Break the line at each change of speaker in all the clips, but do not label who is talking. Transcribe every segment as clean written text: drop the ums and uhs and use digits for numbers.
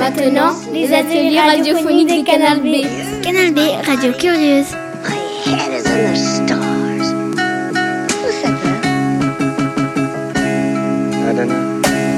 Maintenant, les ateliers radiophoniques de Canal B.
Canal B, radio curieuse.
My head is in the stars. Who said that?
I don't know.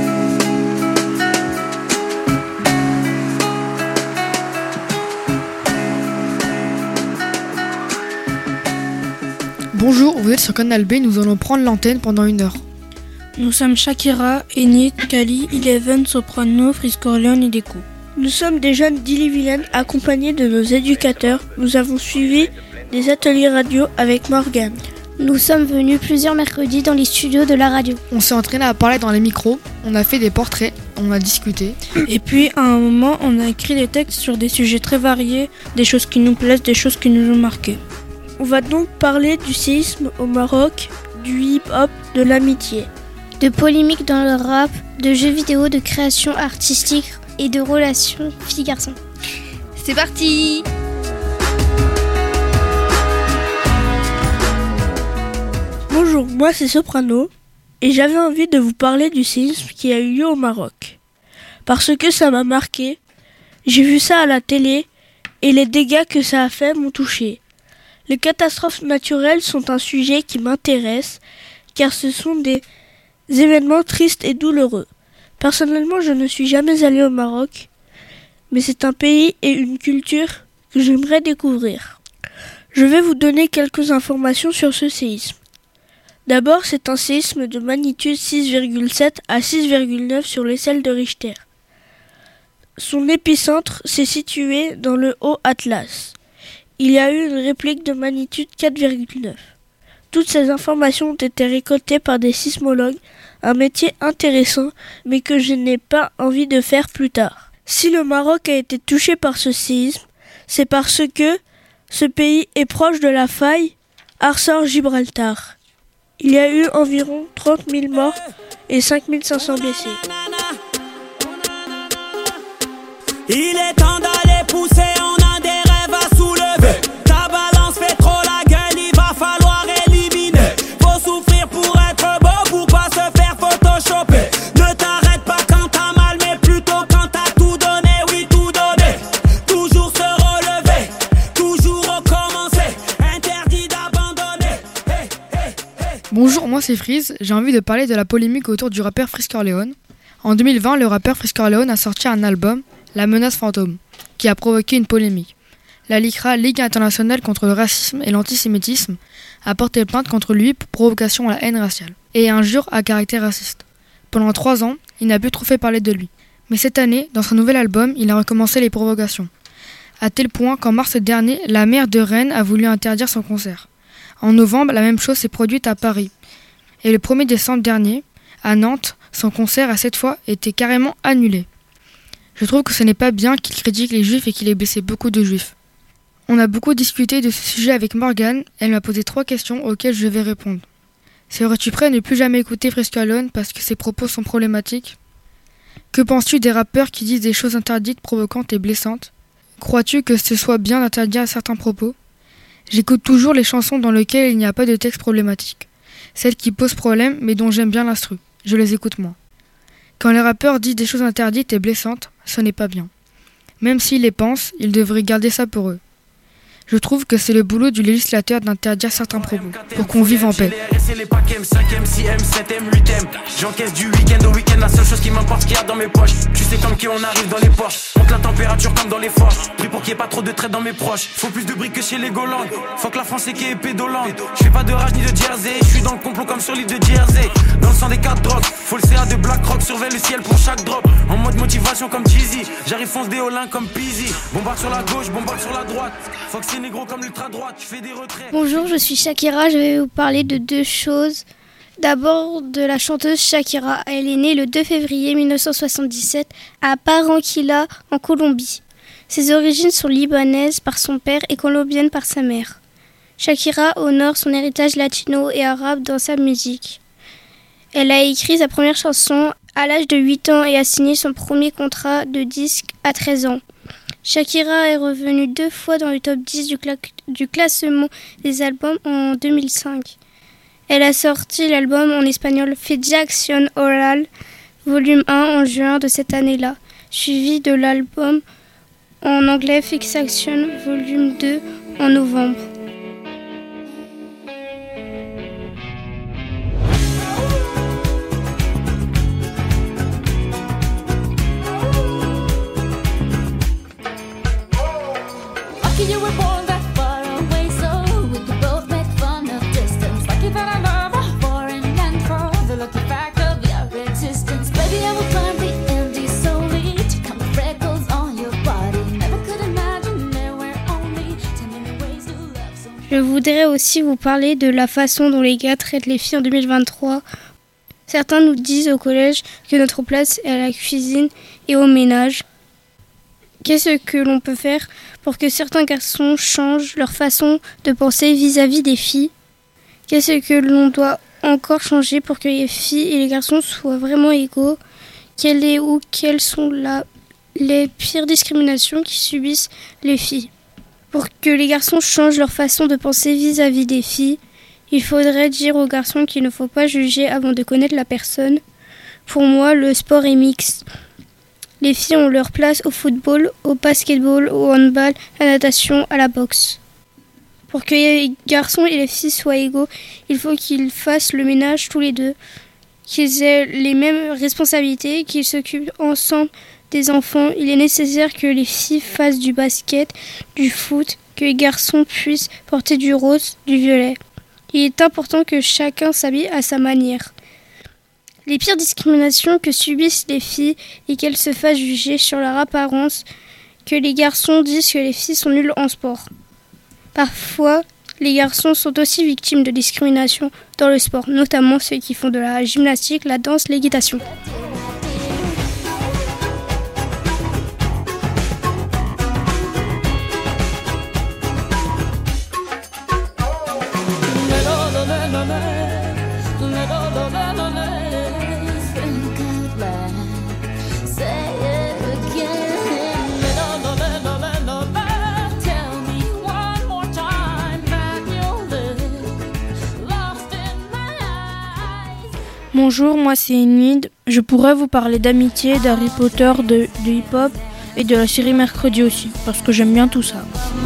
Bonjour, vous êtes sur Canal B, nous allons prendre l'antenne pendant 1 heure.
Nous sommes Shakira, Enid, Kali, Eleven, Soprano, Frisco-Orléans et Déco.
Nous sommes des jeunes d'Ille-et-Vilaine accompagnés de nos éducateurs. Nous avons suivi des ateliers radio avec Morgane.
Nous sommes venus plusieurs mercredis dans les studios de la radio.
On s'est entraîné à parler dans les micros, on a fait des portraits, on a discuté.
Et puis, à un moment, on a écrit des textes sur des sujets très variés, des choses qui nous plaisent, des choses qui nous ont marqués.
On va donc parler du séisme au Maroc, du hip-hop, de l'amitié.
De polémiques dans le rap, de jeux vidéo, de création artistique et de relations filles-garçons.
C'est parti!
Bonjour, moi c'est Soprano et j'avais envie de vous parler du séisme qui a eu lieu au Maroc. Parce que ça m'a marqué, j'ai vu ça à la télé et les dégâts que ça a fait m'ont touché. Les catastrophes naturelles sont un sujet qui m'intéresse car ce sont des événements tristes et douloureux. Personnellement, je ne suis jamais allé au Maroc, mais c'est un pays et une culture que j'aimerais découvrir. Je vais vous donner quelques informations sur ce séisme. D'abord, c'est un séisme de magnitude 6,7 à 6,9 sur l'échelle de Richter. Son épicentre s'est situé dans le Haut-Atlas. Il y a eu une réplique de magnitude 4,9. Toutes ces informations ont été récoltées par des sismologues, un métier intéressant, mais que je n'ai pas envie de faire plus tard. Si le Maroc a été touché par ce séisme, c'est parce que ce pays est proche de la faille Aarsor-Gibraltar. Il y a eu environ 30 000 morts et 5 500 blessés.
Il est temps d'aller pousser, on a des rêves à soulever. Ta balance fait trop la gueule, il va falloir éliminer. Faut souffrir pour être beau, pour pas se faire photoshopper. Ne t'arrête pas quand t'as mal, mais plutôt quand t'as tout donné, oui tout donné. Toujours se relever, toujours recommencer, interdit d'abandonner. Hey, hey, hey.
Bonjour, moi c'est Freeze, j'ai envie de parler de la polémique autour du rappeur Frisco-Orléans. En 2020, le rappeur Frisco-Orléans a sorti un album, La Menace Fantôme, qui a provoqué une polémique. La LICRA, Ligue internationale contre le racisme et l'antisémitisme, a porté plainte contre lui pour provocation à la haine raciale et injure à caractère raciste. Pendant 3 ans, il n'a plus trop fait parler de lui. Mais cette année, dans son nouvel album, il a recommencé les provocations. À tel point qu'en mars dernier, la maire de Rennes a voulu interdire son concert. En novembre, la même chose s'est produite à Paris. Et le 1er décembre dernier, à Nantes, son concert a cette fois été carrément annulé. Je trouve que ce n'est pas bien qu'il critique les juifs et qu'il ait blessé beaucoup de juifs. On a beaucoup discuté de ce sujet avec Morgane, elle m'a posé 3 questions auxquelles je vais répondre. Serais-tu prêt à ne plus jamais écouter Frisco-Orléans parce que ses propos sont problématiques ? Que penses-tu des rappeurs qui disent des choses interdites, provocantes et blessantes ? Crois-tu que ce soit bien d'interdire certains propos ? J'écoute toujours les chansons dans lesquelles il n'y a pas de texte problématique. Celles qui posent problème mais dont j'aime bien l'instru. Je les écoute moins. Quand les rappeurs disent des choses interdites et blessantes, ce n'est pas bien. Même s'ils les pensent, ils devraient garder ça pour eux. Je trouve que c'est le boulot du législateur d'interdire certains propos, pour qu'on vive en paix.
J'encaisse du week-end au week-end, la seule chose qui m'importe, ce qu'il y a dans mes poches. Tu sais comme qui on arrive dans les poches. Monte la température comme dans les forges. Prie pour qu'il n'y ait pas trop de traits dans mes proches. Faut plus de briques que chez les Golandes. Faut que la France est qui est pédolente. Je fais pas de rage ni de jersey. Je suis dans le complot comme sur l'île de Jersey. Dans le sang des 4 drogues. Faut le CA de BlackRock, surveille le ciel pour chaque drop. En mode motivation comme Jeezy. J'arrive fonce des Olins comme Peasy. Bombarde sur la gauche, bombarde sur la droite. Faut que c'est négro comme l'ultra droite. Je fais des retraits.
Bonjour, je suis Shakira, je vais vous parler de 2 choses. D'abord de la chanteuse Shakira. Elle est née le 2 février 1977 à Barranquilla, en Colombie. Ses origines sont libanaises par son père et colombiennes par sa mère. Shakira honore son héritage latino et arabe dans sa musique. Elle a écrit sa première chanson à l'âge de 8 ans et a signé son premier contrat de disque à 13 ans. Shakira est revenue 2 fois dans le top 10 du classement des albums en 2005. Elle a sorti l'album en espagnol Fecha Acción Oral, volume 1 en juin de cette année-là. suivi de l'album en anglais Fixation Volume 2 en novembre. Je voudrais aussi vous parler de la façon dont les gars traitent les filles en 2023. Certains nous disent au collège que notre place est à la cuisine et au ménage. Qu'est-ce que l'on peut faire pour que certains garçons changent leur façon de penser vis-à-vis des filles ? Qu'est-ce que l'on doit encore changer pour que les filles et les garçons soient vraiment égaux ? Quelles sont les pires discriminations qui subissent les filles ? Pour que les garçons changent leur façon de penser vis-à-vis des filles, il faudrait dire aux garçons qu'il ne faut pas juger avant de connaître la personne. Pour moi, le sport est mixte. Les filles ont leur place au football, au basketball, au handball, à la natation, à la boxe. Pour que les garçons et les filles soient égaux, il faut qu'ils fassent le ménage tous les deux, qu'ils aient les mêmes responsabilités, qu'ils s'occupent ensemble des enfants. Il est nécessaire que les filles fassent du basket, du foot, que les garçons puissent porter du rose, du violet. Il est important que chacun s'habille à sa manière. Les pires discriminations que subissent les filles et qu'elles se fassent juger sur leur apparence, que les garçons disent que les filles sont nulles en sport. Parfois, les garçons sont aussi victimes de discrimination dans le sport, notamment ceux qui font de la gymnastique, la danse, l'équitation.
Bonjour, moi c'est Enid. Je pourrais vous parler d'amitié, d'Harry Potter, de hip-hop et de la série Mercredi aussi, parce que j'aime bien tout ça.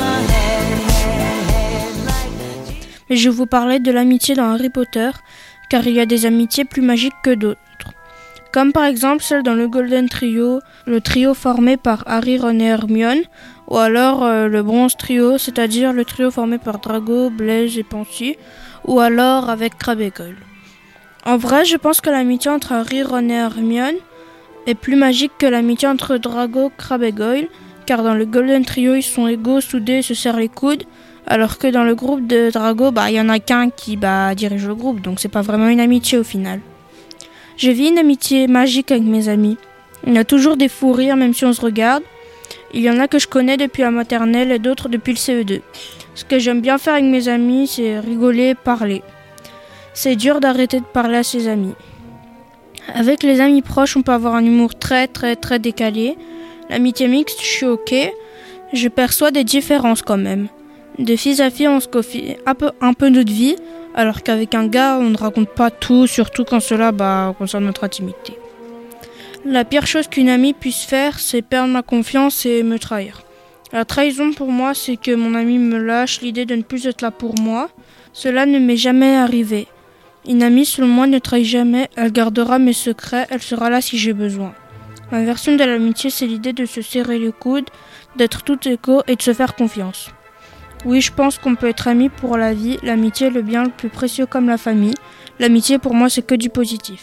Mais je vais vous parler de l'amitié dans Harry Potter, car il y a des amitiés plus magiques que d'autres. Comme par exemple celle dans le Golden Trio, le trio formé par Harry, Ron et Hermione, ou alors le Bronze Trio, c'est-à-dire le trio formé par Drago, Blaise et Pansy, ou alors avec Crabbe et Goyle. En vrai, je pense que l'amitié entre Harry, Ron et Hermione est plus magique que l'amitié entre Drago, Crabbe et Goyle, car dans le Golden Trio, ils sont égaux, soudés et se serrent les coudes, alors que dans le groupe de Drago, il y en a qu'un qui dirige le groupe, donc c'est pas vraiment une amitié au final. Je vis une amitié magique avec mes amis. Il y a toujours des fous rires, même si on se regarde. Il y en a que je connais depuis la maternelle et d'autres depuis le CE2. Ce que j'aime bien faire avec mes amis, c'est rigoler, parler. C'est dur d'arrêter de parler à ses amis. Avec les amis proches, on peut avoir un humour très très très décalé. L'amitié mixte, je suis ok. Je perçois des différences quand même. De fille à fille, on se confie un peu notre vie, alors qu'avec un gars, on ne raconte pas tout, surtout quand cela concerne notre intimité. La pire chose qu'une amie puisse faire, c'est perdre ma confiance et me trahir. La trahison pour moi, c'est que mon ami me lâche l'idée de ne plus être là pour moi. Cela ne m'est jamais arrivé. Une amie, selon moi, ne trahit jamais, elle gardera mes secrets, elle sera là si j'ai besoin. Ma version de l'amitié, c'est l'idée de se serrer les coudes, d'être tout égaux et de se faire confiance. Oui, je pense qu'on peut être amis pour la vie, l'amitié est le bien le plus précieux comme la famille. L'amitié, pour moi, c'est que du positif.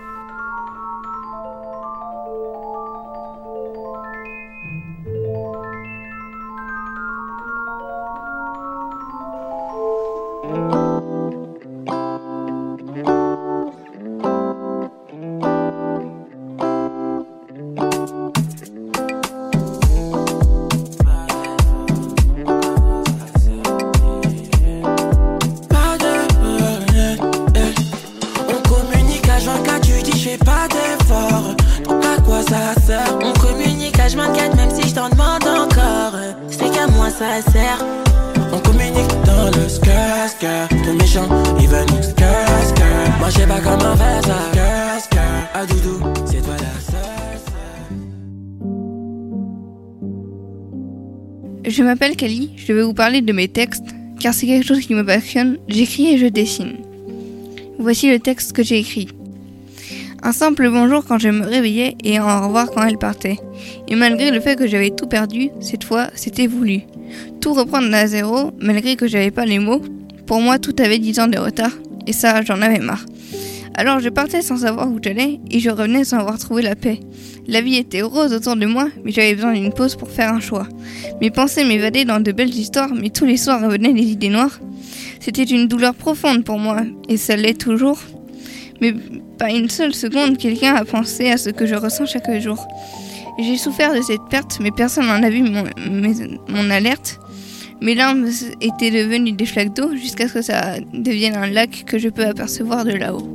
On communique dans le skirt, tout méchant, il veut nous skirt. Moi je sais pas comment faire ça, skirt, à doudou, c'est toi la seule.
Je m'appelle Kali, je vais vous parler de mes textes, car c'est quelque chose qui me passionne, j'écris et je dessine. Voici le texte que j'ai écrit. Un simple bonjour quand je me réveillais et un au revoir quand elle partait. Et malgré le fait que j'avais tout perdu, cette fois, c'était voulu. Tout reprendre à zéro, malgré que j'avais pas les mots, pour moi tout avait 10 ans de retard, et ça, j'en avais marre. Alors je partais sans savoir où j'allais, et je revenais sans avoir trouvé la paix. La vie était heureuse autour de moi, mais j'avais besoin d'une pause pour faire un choix. Mes pensées m'évadaient dans de belles histoires, mais tous les soirs revenaient des idées noires. C'était une douleur profonde pour moi, et ça l'est toujours. Mais pas une seule seconde, quelqu'un a pensé à ce que je ressens chaque jour. J'ai souffert de cette perte, mais personne n'en a vu mon alerte. Mes larmes étaient devenues des flaques d'eau, jusqu'à ce que ça devienne un lac que je peux apercevoir de là-haut.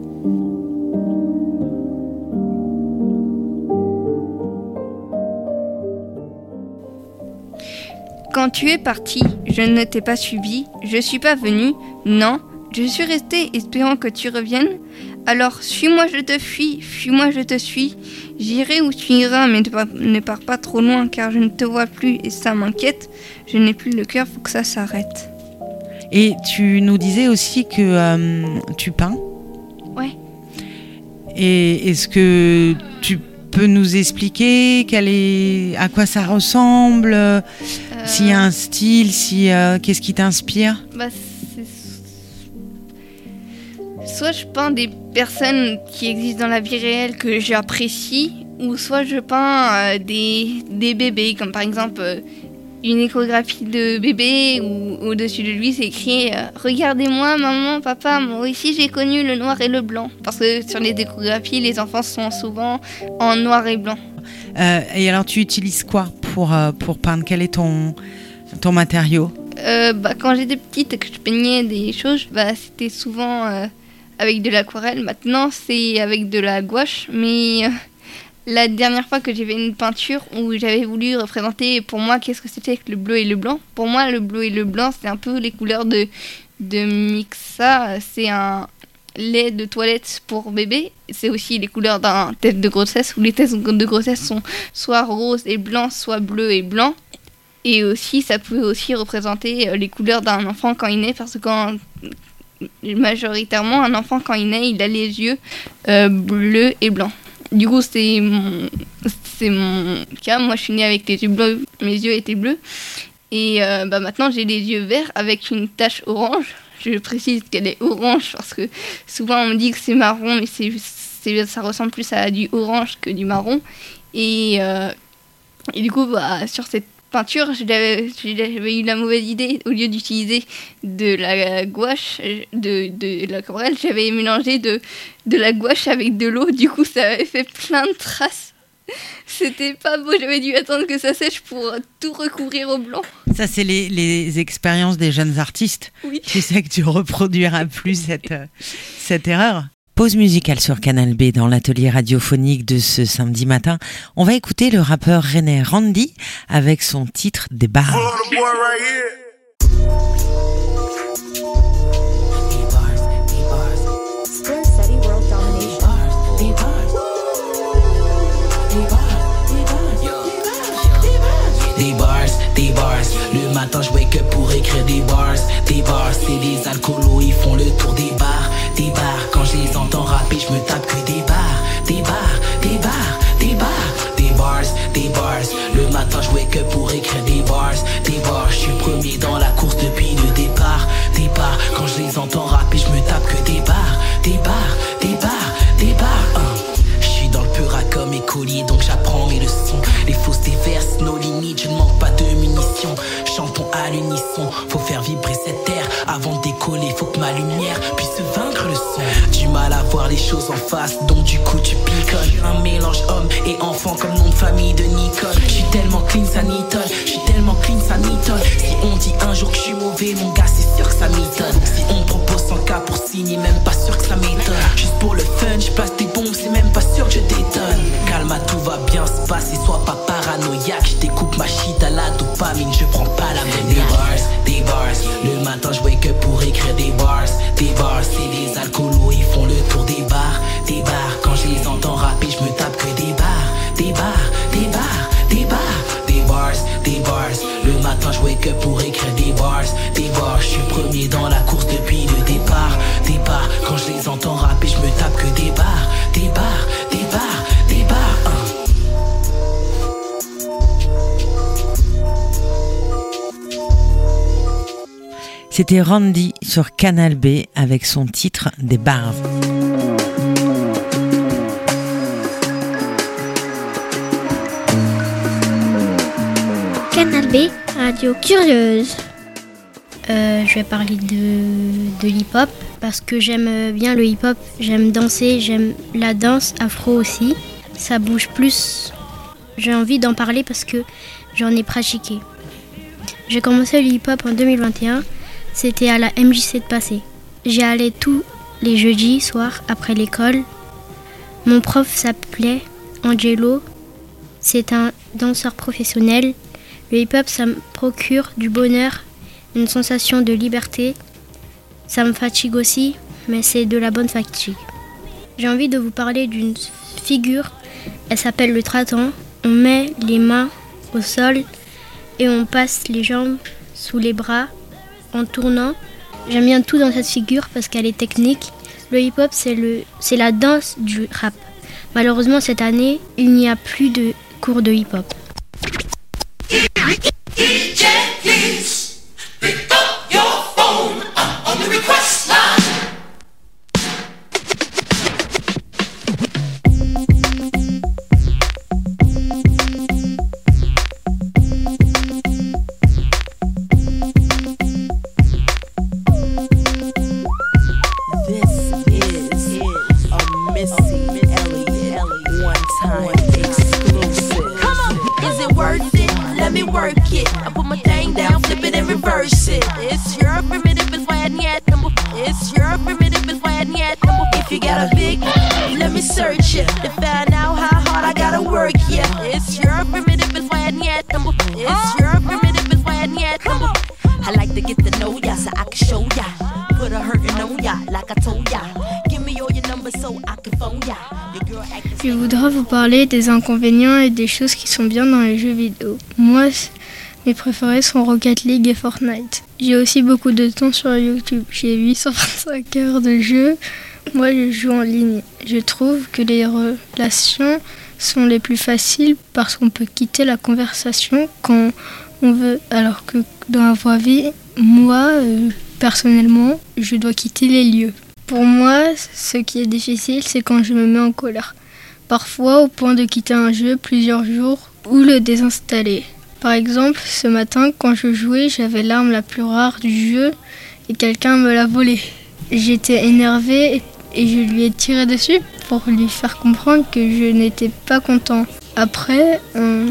Quand tu es parti, je ne t'ai pas suivi, je suis pas venue, non, je suis restée espérant que tu reviennes. Alors suis-moi, je te fuis, fuis-moi, je te suis. J'irai où tu iras, mais ne pars pas trop loin, car je ne te vois plus et ça m'inquiète. Je n'ai plus le cœur, faut que ça s'arrête.
Et tu nous disais aussi que tu peins.
Ouais.
Et est-ce que tu peux nous expliquer à quoi ça ressemble, s'il y a un style, qu'est-ce qui t'inspire ?
Soit je peins des personnes qui existent dans la vie réelle que j'apprécie, ou soit je peins des bébés, comme par exemple une échographie de bébé où au-dessus de lui c'est écrit « Regardez-moi maman, papa, moi aussi j'ai connu le noir et le blanc ». Parce que sur les échographies, les enfants sont souvent en noir et blanc.
Et alors tu utilises quoi pour peindre ? Quel est ton matériau ?
Quand j'étais petite et que je peignais des choses, c'était souvent avec de l'aquarelle. Maintenant c'est avec de la gouache, mais la dernière fois que j'ai fait une peinture où j'avais voulu représenter pour moi qu'est-ce que c'était que le bleu et le blanc. Pour moi, le bleu et le blanc, c'est un peu les couleurs de Mixa. C'est un lait de toilette pour bébé. C'est aussi les couleurs d'un test de grossesse, où les tests de grossesse sont soit rose et blanc, soit bleu et blanc. Et aussi, ça peut aussi représenter les couleurs d'un enfant quand il naît, parce que majoritairement, un enfant quand il naît, il a les yeux bleus et blancs. Du coup, c'est mon cas. Moi, je suis née avec les yeux bleus. Mes yeux étaient bleus. Et maintenant, j'ai les yeux verts avec une tache orange. Je précise qu'elle est orange parce que souvent, on me dit que c'est marron, mais ça ressemble plus à du orange que du marron. Et du coup, sur cette peinture, j'avais eu la mauvaise idée. Au lieu d'utiliser de la gouache, de l'aquarelle, j'avais mélangé de la gouache avec de l'eau. Du coup, ça avait fait plein de traces. C'était pas beau, j'avais dû attendre que ça sèche pour tout recouvrir au blanc.
Ça, c'est les expériences des jeunes artistes.
Oui.
Tu sais que tu reproduiras plus cette erreur. Pause musicale sur Canal B dans l'atelier radiophonique de ce samedi matin. On va écouter le rappeur rennais Randy avec son titre Des bars.
Des bars, le matin je wake up pour écrire des bars, c'est des alcoolos, ils font le tour des bars, quand je les entends rapper je me tape que des bars, le matin je wake up pour écrire des bars, je suis premier dans la course depuis le départ, quand je les entends rapper je me tape que des bars, je suis dans le pur à comme écolier donc j'apprends mes leçons, les fausses déverses, nos limites, je ne manque pas de munitions, chantons à l'unisson, faut faire vibrer cette terre, avant de décoller, faut que ma lumière puisse vaincre le son, du mal à voir les choses en face, donc du coup tu picoles, un mélange homme et enfant comme nom de famille de Nicole, je suis tellement clean ça m'étonne, si on dit un jour que je suis mauvais, mon gars c'est sûr que ça m'étonne, si on propose 100 cas pour signer, même pas sûr que ça m'étonne, juste pour le fun, je place des bombes, c'est même pas sûr que je détonne, calme, tout va bien se passer, sois pas paranoïaque, je découpe ma shit à la dopamine, je prends pas la même des bars, le matin je wake up pour écrire des bars, c'est des alcoolos, ils font le tour des bars, quand je les entends rapper, je me tape que des bars, le matin matin je wake up pour écrire des bars. Je suis premier dans la course depuis le départ. Quand je les entends rapper je me tape que des barres.
C'était Randy sur Canal B avec son titre Des bars.
Canal B, radio curieuse. Je vais parler de l'hip-hop parce que j'aime bien le hip-hop. J'aime danser, j'aime la danse afro aussi. Ça bouge plus. J'ai envie d'en parler parce que j'en ai pratiqué. J'ai commencé le hip-hop en 2021. C'était à la MJC de Passé. J'y allais tous les jeudis soirs après l'école. Mon prof s'appelait Angelo. C'est un danseur professionnel. Le hip-hop, ça me procure du bonheur, une sensation de liberté. Ça me fatigue aussi, mais c'est de la bonne fatigue. J'ai envie de vous parler d'une figure. Elle s'appelle le tratan. On met les mains au sol et on passe les jambes sous les bras en tournant. J'aime bien tout dans cette figure parce qu'elle est technique. Le hip-hop, c'est la danse du rap. Malheureusement, cette année, il n'y a plus de cours de hip-hop.
DJ, please pick up your phone on the request line.
Je voudrais vous parler des inconvénients et des choses qui sont bien dans les jeux vidéo. Moi, mes préférés sont Rocket League et Fortnite. J'ai aussi beaucoup de temps sur YouTube. J'ai 825 heures de jeu. Moi, je joue en ligne. Je trouve que les relations sont les plus faciles parce qu'on peut quitter la conversation quand on veut. Alors que dans la vraie vie, moi, personnellement, je dois quitter les lieux. Pour moi, ce qui est difficile, c'est quand je me mets en colère. Parfois au point de quitter un jeu plusieurs jours ou le désinstaller. Par exemple, ce matin, quand je jouais, j'avais l'arme la plus rare du jeu et quelqu'un me l'a volée. J'étais énervée et je lui ai tiré dessus pour lui faire comprendre que je n'étais pas content. Après,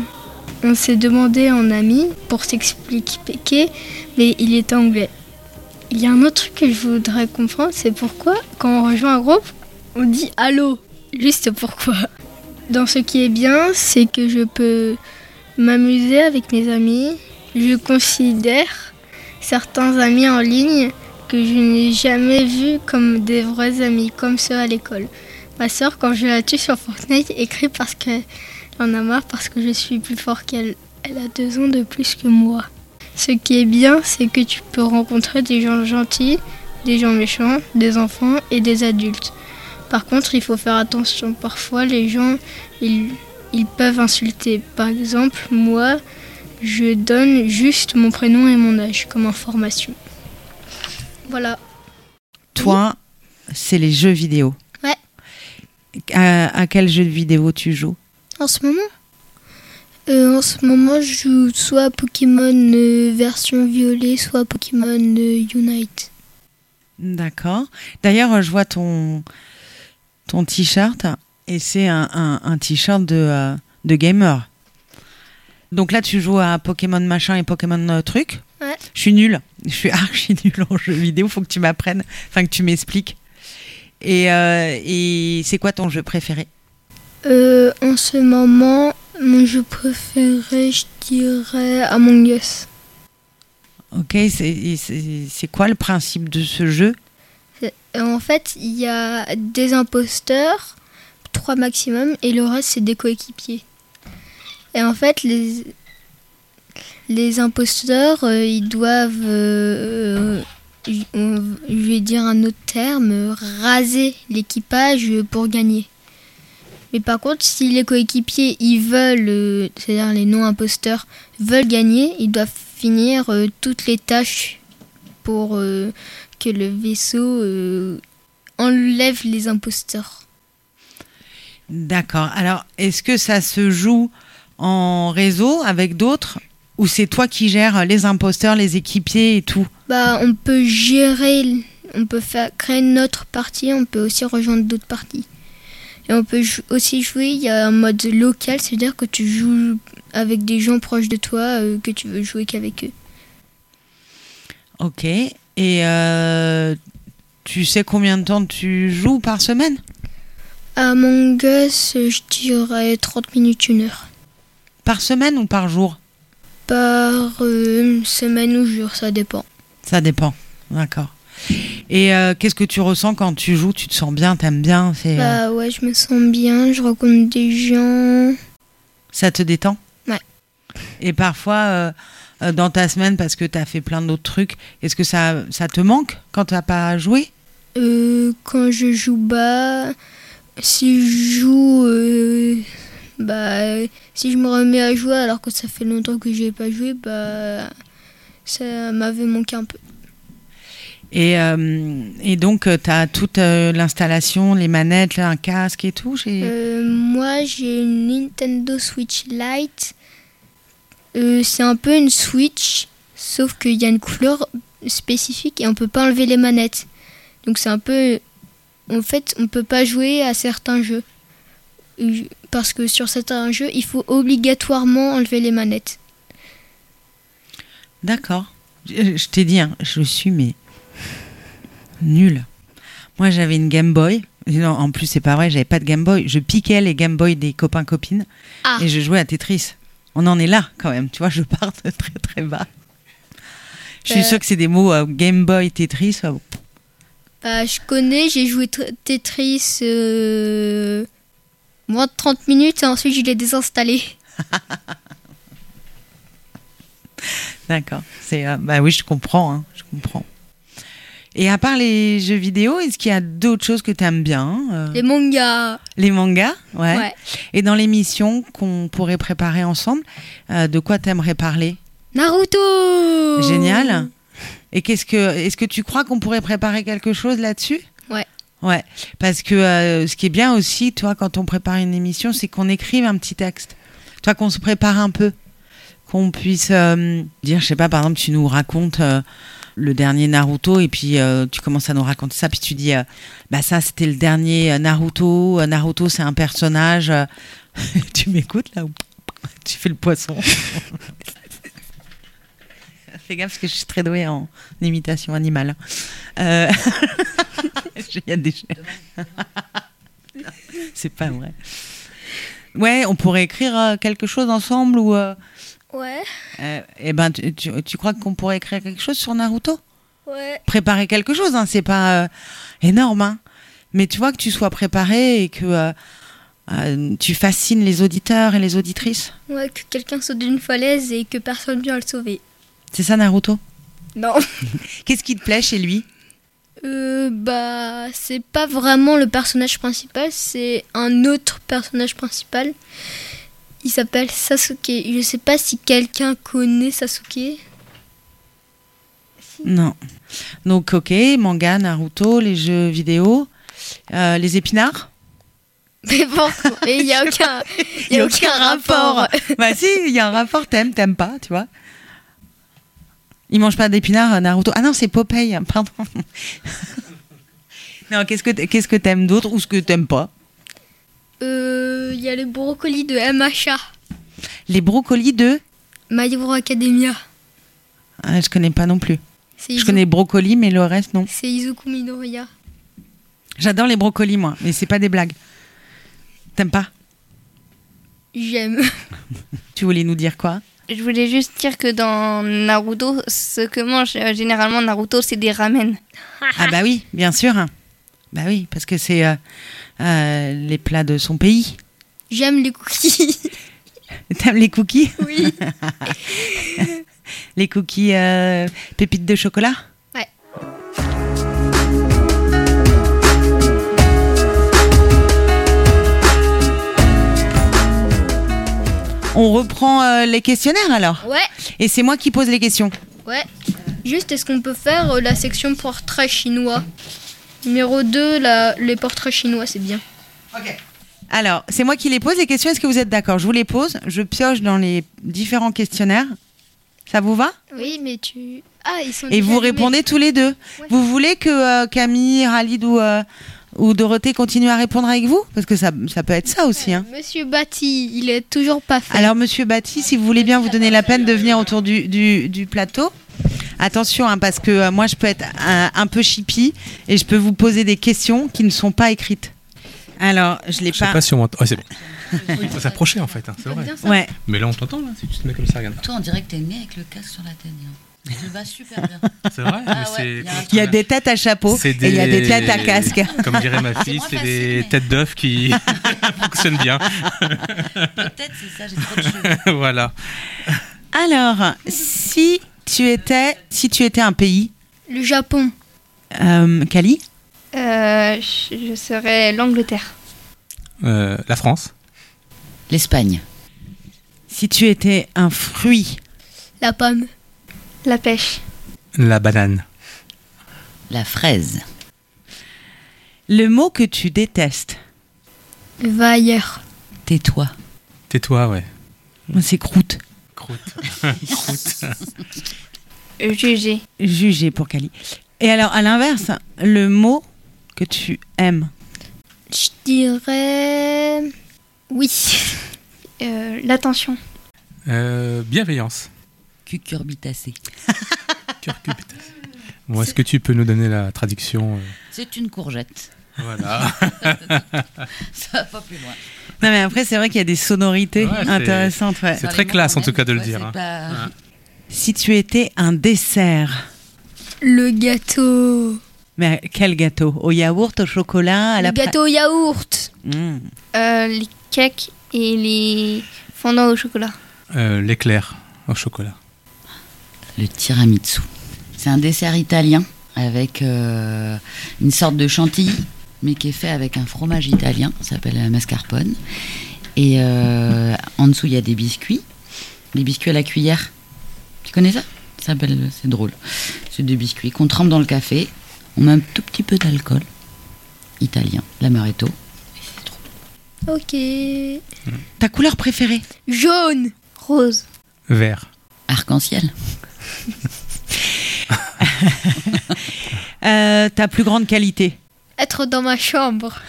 on s'est demandé en ami pour s'expliquer, mais il était anglais. Il y a un autre truc que je voudrais comprendre, c'est pourquoi quand on rejoint un groupe, on dit « allô ». Juste pourquoi. Dans ce qui est bien, c'est que je peux m'amuser avec mes amis. Je considère certains amis en ligne que je n'ai jamais vus comme des vrais amis, comme ceux à l'école. Ma sœur, quand je la tue sur Fortnite, écrit parce qu'elle en a marre parce que je suis plus fort qu'elle. Elle a 2 ans de plus que moi. Ce qui est bien, c'est que tu peux rencontrer des gens gentils, des gens méchants, des enfants et des adultes. Par contre, il faut faire attention. Parfois, les gens, ils peuvent insulter. Par exemple, moi, je donne juste mon prénom et mon âge comme information. Voilà.
Toi, c'est les jeux vidéo.
Ouais.
À quel jeu vidéo tu joues ?
En ce moment, je joue soit à Pokémon version violet, soit à Pokémon Unite.
D'accord. D'ailleurs, je vois ton t-shirt et c'est un t-shirt de gamer. Donc là, tu joues à Pokémon machin et Pokémon truc.
Ouais.
Je suis nulle. Je suis archi nulle en jeux vidéo. Faut que tu m'apprennes, enfin que tu m'expliques. Et c'est quoi ton jeu préféré ?
En ce moment, mon jeu préféré, je dirais Among Us.
Ok, c'est quoi le principe de ce jeu ?
En fait, il y a des imposteurs, 3 maximum, et le reste, c'est des coéquipiers. Et en fait, Les imposteurs, ils doivent, je vais dire un autre terme, raser l'équipage pour gagner. Mais par contre, si les coéquipiers, ils veulent, c'est-à-dire les non-imposteurs, veulent gagner, ils doivent finir toutes les tâches pour que le vaisseau enlève les imposteurs.
D'accord. Alors, est-ce que ça se joue en réseau avec d'autres ou c'est toi qui gères les imposteurs, les équipiers et tout?
On peut gérer, on peut créer notre partie, on peut aussi rejoindre d'autres parties. Et on peut aussi jouer, il y a un mode local, c'est-à-dire que tu joues avec des gens proches de toi que tu veux jouer qu'avec eux.
Ok. Et tu sais combien de temps tu joues par semaine?
À Among Us, je dirais 30 minutes, 1 heure.
Par semaine ou par jour?
Par semaine ou jour, ça dépend.
Ça dépend, d'accord. Et qu'est-ce que tu ressens quand tu joues? Tu te sens bien, t'aimes bien?
Ouais, je me sens bien, je rencontre des gens.
Ça te détend?
Ouais.
Et parfois, dans ta semaine, parce que t'as fait plein d'autres trucs, est-ce que ça te manque quand t'as pas joué?
Quand je joue si je joue, si je me remets à jouer alors que ça fait longtemps que j'ai pas joué, ça m'avait manqué un peu.
Et donc, tu as toute l'installation, les manettes, un casque et tout?
Moi, j'ai une Nintendo Switch Lite. C'est un peu une Switch, sauf qu'il y a une couleur spécifique et on peut pas enlever les manettes. Donc c'est un peu... En fait, on peut pas jouer à certains jeux. Parce que sur certains jeux, il faut obligatoirement enlever les manettes.
D'accord. Je t'ai dit, je suis nul. Moi, j'avais une Game Boy. Non, en plus, c'est pas vrai, j'avais pas de Game Boy. Je piquais les Game Boy des copains-copines et je jouais à Tetris. On en est là, quand même. Tu vois, je pars de très, très bas. Je suis sûre que c'est des mots Game Boy, Tetris.
Je connais, j'ai joué Tetris moins de 30 minutes et ensuite je l'ai désinstallé.
D'accord. Oui, je comprends. Je comprends. Et à part les jeux vidéo, est-ce qu'il y a d'autres choses que tu aimes bien?
Les mangas.
Les mangas, ouais. Et dans l'émission qu'on pourrait préparer ensemble, de quoi t'aimerais parler?
Naruto.
Génial. Et est-ce que tu crois qu'on pourrait préparer quelque chose là-dessus?
Ouais.
Ouais, parce que ce qui est bien aussi, toi, quand on prépare une émission, c'est qu'on écrive un petit texte. Toi, qu'on se prépare un peu. Qu'on puisse dire, je sais pas, par exemple, tu nous racontes le dernier Naruto et puis tu commences à nous raconter ça, puis tu dis, ça, c'était le dernier Naruto. Naruto, c'est un personnage. Tu m'écoutes là ou tu fais le poisson? Fais gaffe parce que je suis très douée en imitation animale. Il y a des... C'est pas vrai. Ouais, on pourrait écrire quelque chose ensemble ou...
Ouais.
Tu crois qu'on pourrait écrire quelque chose sur Naruto?
Ouais.
Préparer quelque chose, c'est pas énorme, mais tu vois que tu sois préparé et que tu fascines les auditeurs et les auditrices.
Ouais, que quelqu'un saute d'une falaise et que personne vient le sauver.
C'est ça Naruto?
Non.
Qu'est-ce qui te plaît chez lui?
C'est pas vraiment le personnage principal, c'est un autre personnage principal. Il s'appelle Sasuke. Je sais pas si quelqu'un connaît Sasuke.
Non. Donc, ok, manga, Naruto, les jeux vidéo, les épinards.
Mais bon, il y a aucun rapport.
Si, il y a un rapport, t'aimes pas, tu vois. Il mange pas d'épinards, Naruto. Ah non, c'est Popeye, pardon. Non, qu'est-ce que t'aimes d'autre ou ce que t'aimes pas?
Il y a les brocolis de MHA.
Les brocolis de
My Hero Academia.
Je connais pas non plus. Je connais brocolis, mais le reste, non.
C'est Izuku Midoriya.
J'adore les brocolis, moi, mais c'est pas des blagues. T'aimes pas?
J'aime.
Tu voulais nous dire quoi?
Je voulais juste dire que dans Naruto, ce que mange généralement Naruto, c'est des ramen.
Ah bah oui, bien sûr. Bah oui, parce que c'est les plats de son pays.
J'aime les cookies.
T'aimes les cookies?
Oui.
Les cookies pépites de chocolat?
Ouais.
On reprend les questionnaires alors?
Ouais.
Et c'est moi qui pose les questions?
Ouais. Juste, est-ce qu'on peut faire la section portrait chinois? Numéro 2, les portraits chinois, c'est bien.
Ok. Alors, c'est moi qui les pose les questions. Est-ce que vous êtes d'accord? Je vous les pose. Je pioche dans les différents questionnaires. Ça vous va?
Oui, mais tu... Ah, ils sont
Et vous répondez tous les deux. Ouais. Vous voulez que Camille, Khalid ou Dorothée continuent à répondre avec vous? Parce que ça peut être ça aussi. Hein.
Monsieur Bati, il est toujours pas fait.
Alors, Monsieur Bati, si vous voulez bien vous donner la peine de venir autour du plateau. Attention, hein, parce que moi, je peux être un peu chippie et je peux vous poser des questions qui ne sont pas écrites. Alors, je l'ai pas...
Je sais pas si on m'entend. C'est bon. Il faut s'approcher, en fait. Hein, c'est vrai.
Ouais.
Mais là, on t'entend, là, si tu te mets comme ça, regarde.
Toi, on dirait que t'es né avec le casque sur la tête. Hein. Tu vas super bien.
C'est vrai,
ah,
mais
ouais,
il y a des têtes à chapeau et il y a des têtes à casque.
Comme dirait ma fille, c'est des têtes d'œufs qui fonctionnent bien.
Peut-être, c'est ça, j'ai trop de cheveux.
Voilà.
Alors, si tu étais un pays...
Le Japon.
Kali?
Je serais l'Angleterre.
La France.
L'Espagne.
Si tu étais un fruit?
La pomme. La pêche.
La banane.
La fraise.
Le mot que tu détestes?
Va ailleurs.
Tais-toi.
Tais-toi, ouais.
C'est croûte.
Croûte.
Juger.
Juger pour Kali. Et alors, à l'inverse, le mot que tu aimes?
Je dirais... Oui. L'attention.
Bienveillance.
Cucurbitacée.
Cucurbitacée. Bon, est-ce que tu peux nous donner la traduction?
C'est une courgette.
Voilà.
Ça va pas plus loin.
Non, mais après, c'est vrai qu'il y a des sonorités intéressantes. Ouais.
C'est très classe, en tout cas, de le dire. Hein.
Pas...
Si tu étais un dessert?
Le gâteau.
Mais quel gâteau? Au yaourt, au chocolat, à
le gâteau au yaourt. Les cakes et les fondants au chocolat.
L'éclair au chocolat.
Le tiramisu. C'est un dessert italien avec une sorte de chantilly, mais qui est fait avec un fromage italien, ça s'appelle mascarpone. Et en dessous, il y a des biscuits à la cuillère. Tu connais ça? C'est drôle. C'est des biscuits qu'on trempe dans le café. On met un tout petit peu d'alcool italien, l'amaretto. Et c'est trop.
Ok.
Ta couleur préférée?
Jaune. Rose.
Vert.
Arc-en-ciel.
Ta plus grande qualité?
Être dans ma chambre.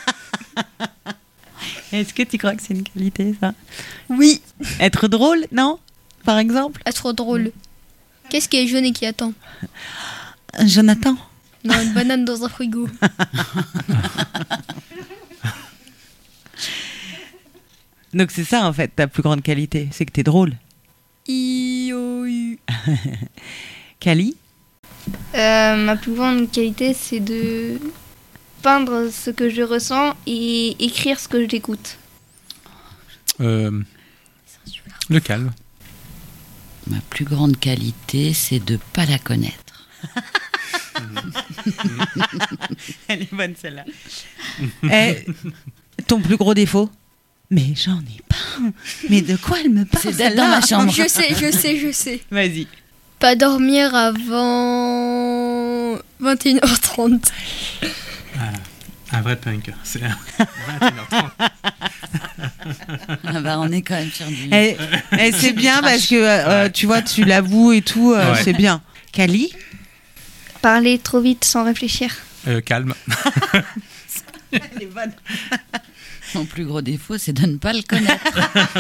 Est-ce que tu crois que c'est une qualité, ça?
Oui.
Être drôle, non? Par exemple?
Être drôle. Qu'est-ce qui est jaune et qui attend?
Jonathan.
Non, une banane dans un frigo.
Donc c'est ça, en fait, ta plus grande qualité, c'est que t'es drôle.
I-O-U.
Kali?
Ma plus grande qualité, c'est de peindre ce que je ressens et écrire ce que j'écoute.
Le calme.
Ma plus grande qualité, c'est de pas la connaître.
Elle est bonne, celle-là. Ton plus gros défaut? Mais j'en ai pas. Mais de quoi elle me parle?
C'est d'être dans ma chambre.
Je sais.
Vas-y.
Pas dormir avant 21h30.
Un vrai punk. C'est 21h30.
Ah bah, on est quand même sur du...
c'est bien parce que tu vois, tu l'avoues et tout, c'est bien. Kali?
Parler trop vite sans réfléchir.
Calme.
Elle est bonne.
Mon plus gros défaut, c'est de ne pas le connaître.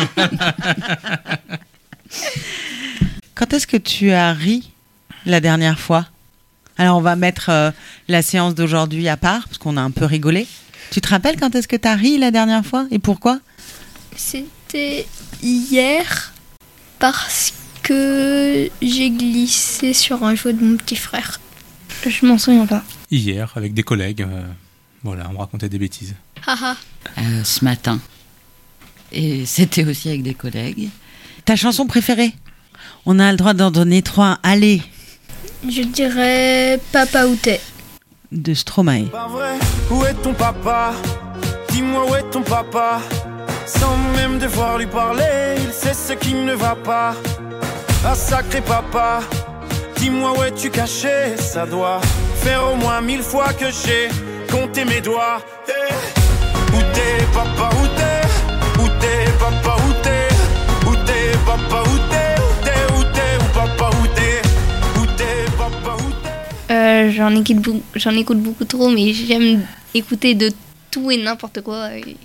Quand est-ce que tu as ri la dernière fois? Alors, on va mettre la séance d'aujourd'hui à part, parce qu'on a un peu rigolé. Tu te rappelles quand est-ce que tu as ri la dernière fois et pourquoi?
C'était hier, parce que j'ai glissé sur un jouet de mon petit frère. Je m'en souviens pas.
Hier, avec des collègues, voilà, on me racontait des bêtises.
Haha.
Ce matin. Et c'était aussi avec des collègues.
Ta chanson préférée? On a le droit d'en donner 3. Allez.
Je dirais Papa Outé.
De Stromae.
Pas vrai, où est ton papa? Dis-moi où est ton papa? Sans même devoir lui parler, il sait ce qui ne va pas. Ah sacré papa, dis-moi où es-tu caché? Ça doit faire au moins 1000 fois que j'ai compté mes doigts. Hey. Où t'es papa, où t'es? Où t'es papa, où t'es? Où t'es papa, où t'es? Où t'es, où t'es, où papa, où t'es? Où t'es papa, où t'es?
J'en écoute beaucoup trop, mais j'aime écouter de tout et n'importe quoi.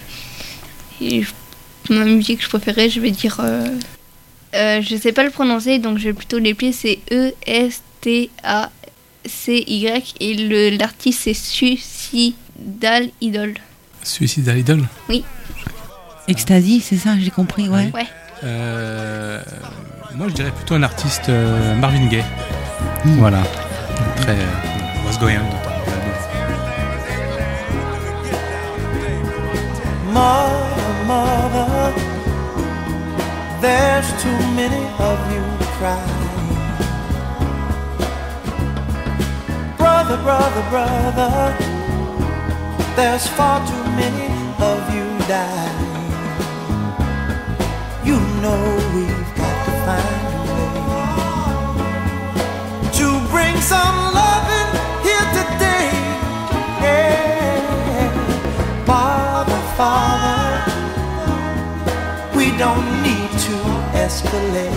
Ma musique que je préférais, je vais dire... je sais pas le prononcer, donc je vais plutôt l'épeler, c'est ESTACY, et l'artiste c'est Suicidal Idol.
Suicidal Idol?
Oui.
Ecstasy, c'est ça, j'ai compris, ouais.
Ouais.
Moi, je dirais plutôt un artiste Marvin Gaye. Voilà. Très What's Going On.
Mother, there's too many of you crying. Brother, brother, brother, there's far too many of you dying. You know we've got to find a way to bring some loving here today. Yeah. Father, we don't need to escalate.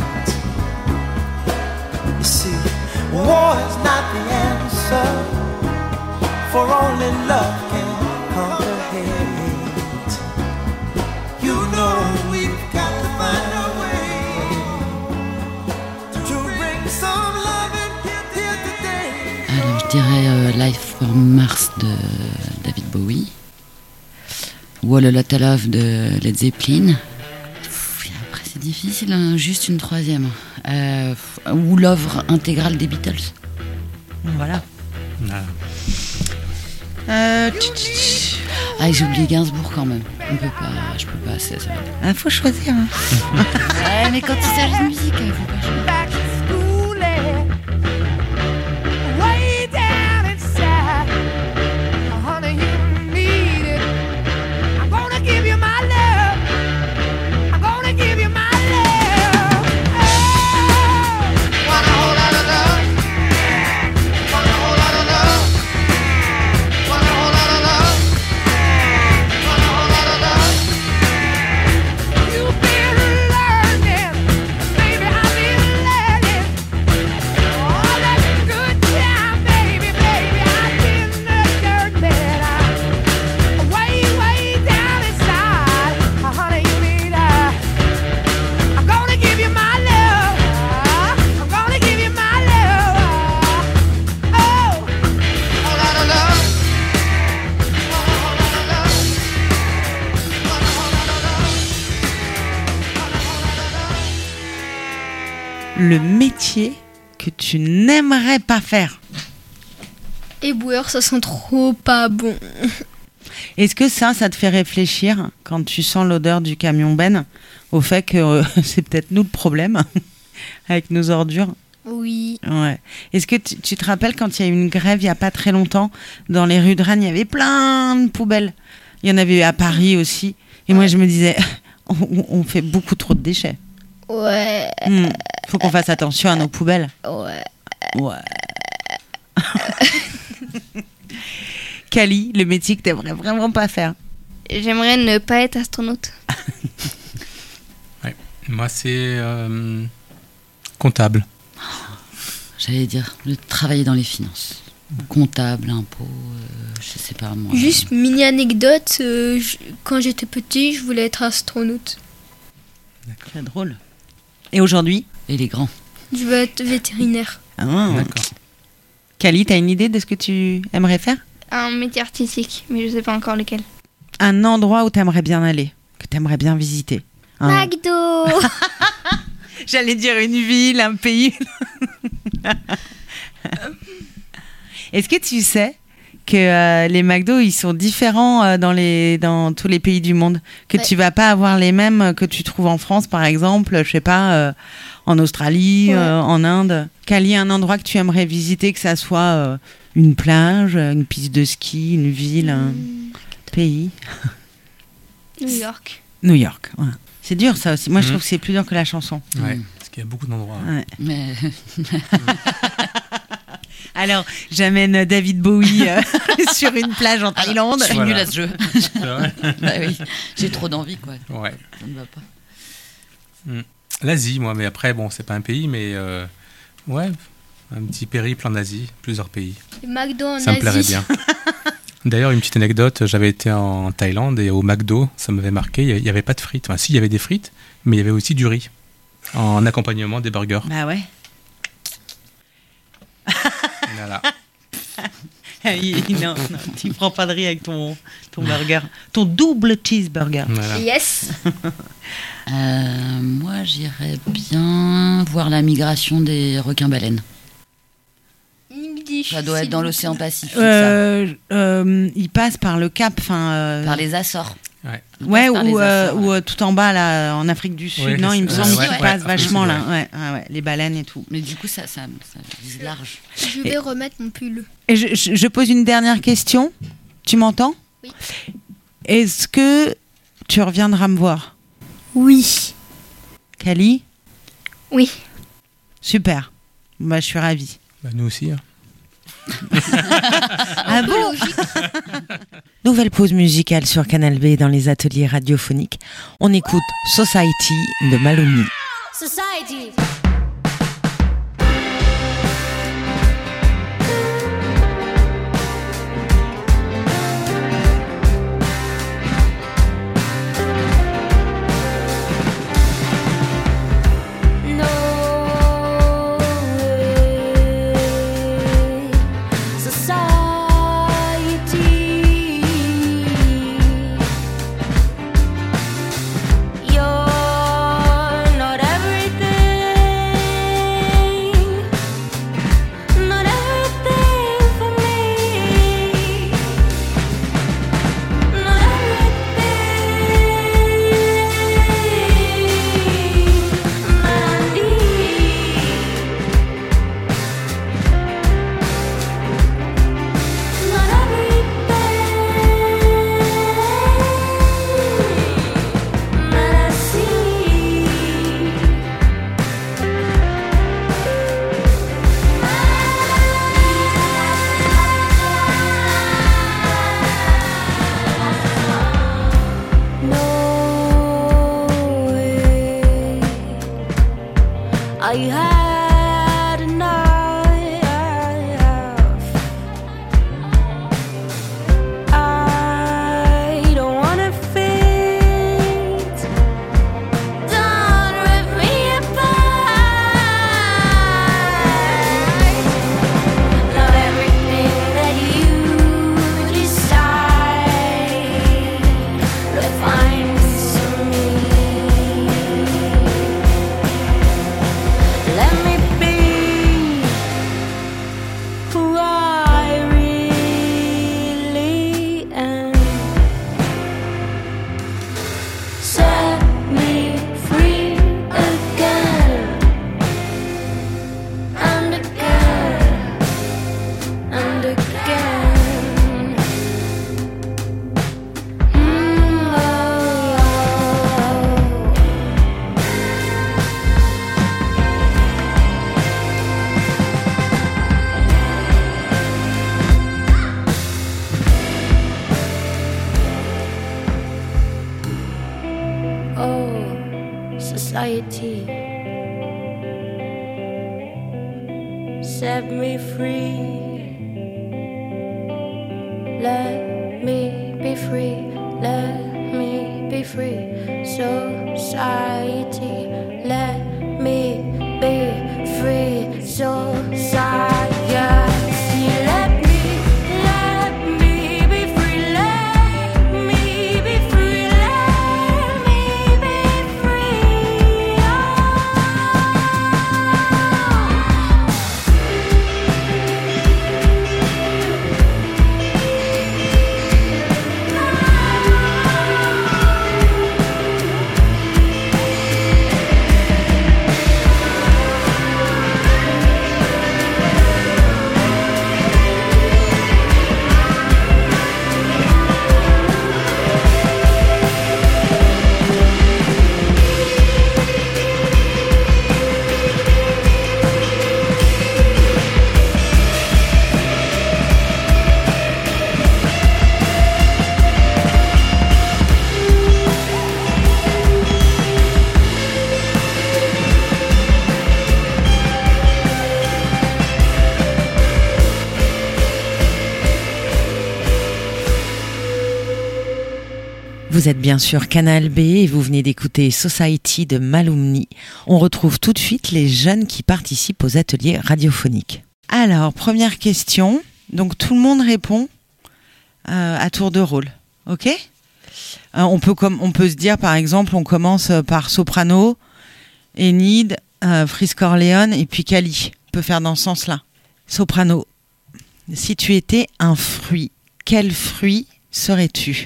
You see, war is not the answer, for only love can conquer hate. You know we've got to find a way to bring some love here today.
Alors, je dirais Life from Mars de David Bowie. Wall a Lot of Love de Led Zeppelin. Après c'est difficile, hein, juste une troisième. Ou l'œuvre intégrale des Beatles.
Voilà.
J'ai oublié Gainsbourg quand même. Je peux pas. Ça
faut choisir. Hein.
Ouais, mais quand il s'agit de musique, il faut pas choisir.
Le métier que tu n'aimerais pas faire.
Éboueur, ça sent trop pas bon.
Est-ce que ça te fait réfléchir quand tu sens l'odeur du camion Ben au fait que c'est peut-être nous le problème avec nos ordures?
Oui.
Ouais. Est-ce que tu te rappelles quand il y a eu une grève il n'y a pas très longtemps, dans les rues de Rennes, il y avait plein de poubelles. Il y en avait eu à Paris aussi. Et moi je me disais, on fait beaucoup trop de déchets.
Ouais.
Faut qu'on fasse attention à nos poubelles.
Ouais.
Cali, le métier que t'aimerais vraiment pas faire?
J'aimerais ne pas être astronaute.
Ouais. Moi, c'est comptable.
J'allais dire, travailler dans les finances. Comptable, impôts, je sais pas moi.
Juste mini anecdote, quand j'étais petit, je voulais être astronaute.
D'accord. C'est drôle. Et aujourd'hui?
Et les grands?
Je veux être vétérinaire.
Ah, d'accord. Cali, t'as une idée de ce que tu aimerais faire?
Un métier artistique, mais je sais pas encore lequel.
Un endroit où t'aimerais bien aller, que t'aimerais bien visiter.
McDo.
J'allais dire une ville, un pays. Est-ce que tu sais que les McDo, ils sont différents dans tous les pays du monde. Que tu vas pas avoir les mêmes que tu trouves en France, par exemple, je sais pas, en Australie, en Inde. Quel est un endroit que tu aimerais visiter, que ça soit une plage, une piste de ski, une ville, un pays?
New York.
New York, ouais. C'est dur ça aussi. Moi, je trouve que c'est plus dur que la chanson.
Ouais, parce qu'il y a beaucoup d'endroits.
Ouais.
Mais...
Alors, j'amène David Bowie sur une plage en Thaïlande.
Je suis nulle à ce jeu.
Vrai.
Bah oui, j'ai trop d'envie, quoi.
Ouais.
Ça ne va pas.
L'Asie, moi, mais après, bon, c'est pas un pays, mais ouais, un petit périple en Asie, plusieurs pays.
Les McDo en Asie.
Ça me plairait bien. D'ailleurs, une petite anecdote, j'avais été en Thaïlande et au McDo, ça m'avait marqué, il n'y avait pas de frites. Enfin, si, il y avait des frites, mais il y avait aussi du riz en accompagnement des burgers.
Bah ouais.
Voilà.
Non, tu prends pas de riz avec ton burger. Ton double cheeseburger.
Voilà.
Yes.
Moi, j'irais bien voir la migration des requins-baleines. Ça doit être dans l'océan Pacifique.
Ils passent par le Cap,
par les Açores.
Ouais, ou tout en bas là, en Afrique du Sud. Non, il me semble qu'ils passent vachement là. Ouais, les baleines et tout.
Mais du coup, ça vise large.
Je vais remettre mon pull.
Et je pose une dernière question. Tu m'entends?
Oui.
Est-ce que tu reviendras me voir?
Oui.
Kali?
Oui.
Super. Bah, je suis ravie.
Bah, nous aussi. Hein.
Ah bon? Nouvelle pause musicale sur Canal B dans les ateliers radiophoniques. On écoute Society de Maloney.
Society.
society. Set me free. Let me be free. Let me be free. Society. Let me be free. Society. Let me be free. Let me be free. Let me be free.
Vous êtes bien sûr Canal B et vous venez d'écouter Society de Malumni. On retrouve tout de suite les jeunes qui participent aux ateliers radiophoniques. Alors, première question. Donc, tout le monde répond à tour de rôle. OK ? On peut se dire, par exemple, on commence par soprano, Enid, Frisk Orléans et puis Cali. On peut faire dans ce sens-là. Soprano. Si tu étais un fruit, quel fruit serais-tu ?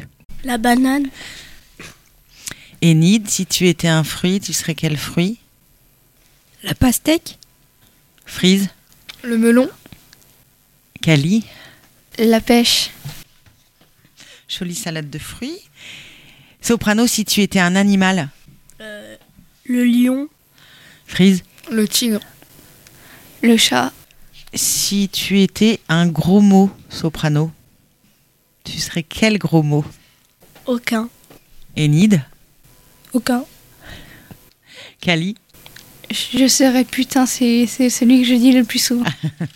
La banane.
Enid, si tu étais un fruit, tu serais quel fruit ?
La pastèque.
Freeze.
Le melon.
Cali.
La pêche.
Jolie salade de fruits. Soprano, si tu étais un animal.
Le lion.
Freeze.
Le tigre.
Le chat.
Si tu étais un gros mot, soprano, tu serais quel gros mot ?
Aucun.
Enid.
Aucun.
Cali.
Je serais putain, c'est celui que je dis le plus souvent.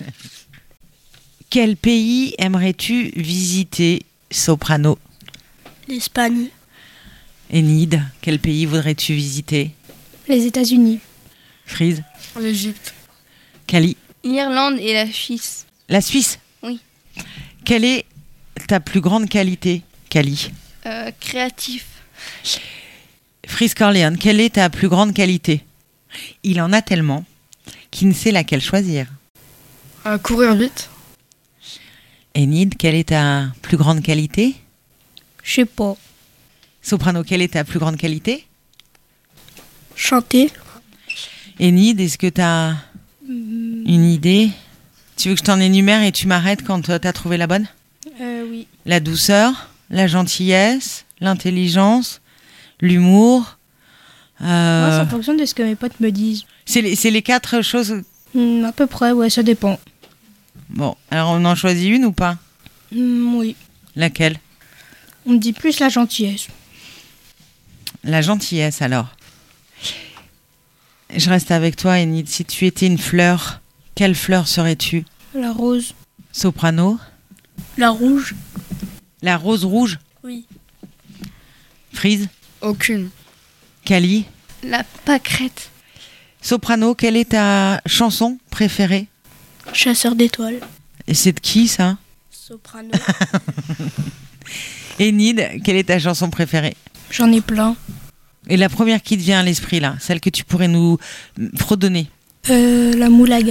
Quel pays aimerais-tu visiter, soprano ?
L'Espagne.
Enid, quel pays voudrais-tu visiter ?
Les États-Unis.
Freeze.
L'Égypte.
Cali.
L'Irlande et la Suisse.
La Suisse ?
Oui.
Quelle est ta plus grande qualité, Cali ?
Créatif.
Frisk Orléans, quelle est ta plus grande qualité ? Il en a tellement qu'il ne sait laquelle choisir.
Courir vite.
Enid, quelle est ta plus grande qualité ?
Je sais pas.
Soprano, quelle est ta plus grande qualité ?
Chanter.
Enid, est-ce que tu as une idée ? Tu veux que je t'en énumère et tu m'arrêtes quand tu as trouvé la bonne ?
Oui.
La douceur, la gentillesse, l'intelligence, l'humour.
Moi, ça fonctionne de ce que mes potes me disent.
C'est les 4 choses.
À peu près, ouais, ça dépend.
Bon, alors on en choisit une ou pas ?
Oui.
Laquelle ?
On me dit plus la gentillesse.
La gentillesse, alors. Je reste avec toi, Enid. Si tu étais une fleur, quelle fleur serais-tu ?
La rose.
Soprano ?
La rouge.
La rose rouge ?
Oui.
Freeze ?
Aucune.
Cali ?
La pâquerette.
Soprano, quelle est ta chanson préférée ?
Chasseur d'étoiles.
Et c'est de qui, ça ?
Soprano.
Enid, quelle est ta chanson préférée ?
J'en ai plein.
Et la première qui te vient à l'esprit, là, celle que tu pourrais nous fredonner ?
La moulaga.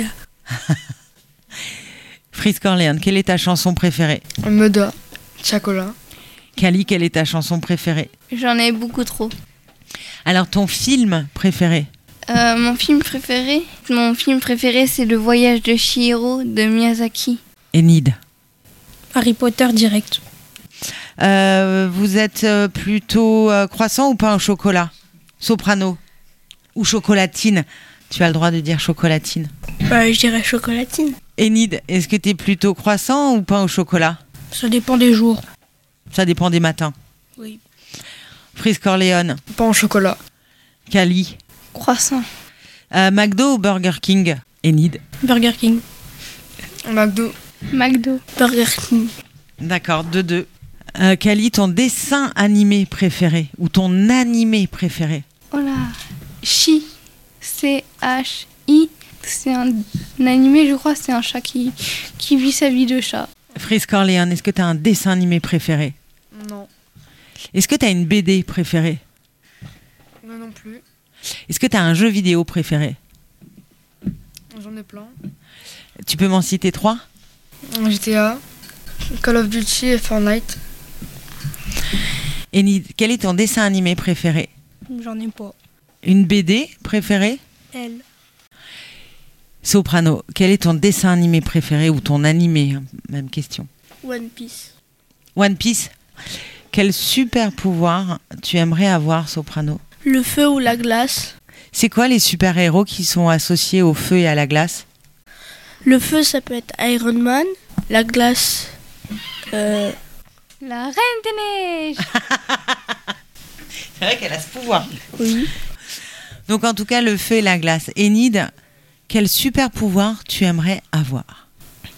Frisk Orléans, quelle est ta chanson préférée ?
Meda. Chocolat.
Cali, quelle est ta chanson préférée ?
J'en ai beaucoup trop.
Alors, ton film préféré ?
Mon film préféré, c'est Le Voyage de Chihiro de Miyazaki.
Enid.
Harry Potter direct.
Vous êtes plutôt croissant ou pain au chocolat ? Soprano. Ou chocolatine ? Tu as le droit de dire chocolatine.
Je dirais chocolatine.
Enid, est-ce que tu es plutôt croissant ou pain au chocolat ?
Ça dépend des jours.
Ça dépend des matins.
Oui.
Frisk Orléans.
Pain au chocolat.
Cali.
Croissant.
McDo ou Burger King ? Enid.
Burger King.
McDo.
McDo.
Burger King.
D'accord, 2-2. Cali, ton dessin animé préféré ou ton animé préféré ?
Oh là. Chi. C-H-I. C'est un animé, je crois, c'est un chat qui vit sa vie de chat.
Frisk Orléans, est-ce que tu as un dessin animé préféré ?
Non.
Est-ce que tu as une BD préférée ?
Moi non plus.
Est-ce que tu as un jeu vidéo préféré ?
J'en ai plein.
Tu peux m'en citer 3 ?
GTA, Call of Duty et Fortnite.
Enid, quel est ton dessin animé préféré ?
J'en ai pas.
Une BD préférée ?
Elle.
Soprano, quel est ton dessin animé préféré ou ton animé ? Même question.
One Piece.
One Piece. Quel super pouvoir tu aimerais avoir, Soprano ?
Le feu ou la glace.
C'est quoi les super-héros qui sont associés au feu et à la glace ?
Le feu, ça peut être Iron Man. La glace...
La Reine des Neiges.
C'est vrai qu'elle a ce pouvoir.
Oui.
Donc en tout cas, le feu et la glace. Enid, quel super pouvoir tu aimerais avoir ?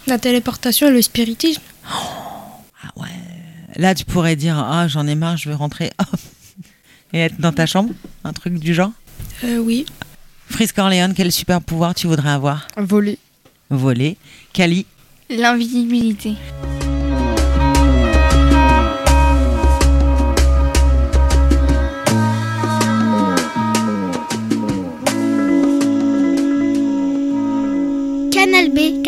La téléportation et le spiritisme.
Ah ouais. Là, tu pourrais dire, ah, j'en ai marre, je veux rentrer et être dans ta chambre, un truc du genre.
Oui.
Frisk Orléans, quel super pouvoir tu voudrais avoir?
Voler.
Voler. Kali?
L'invisibilité.
Canal B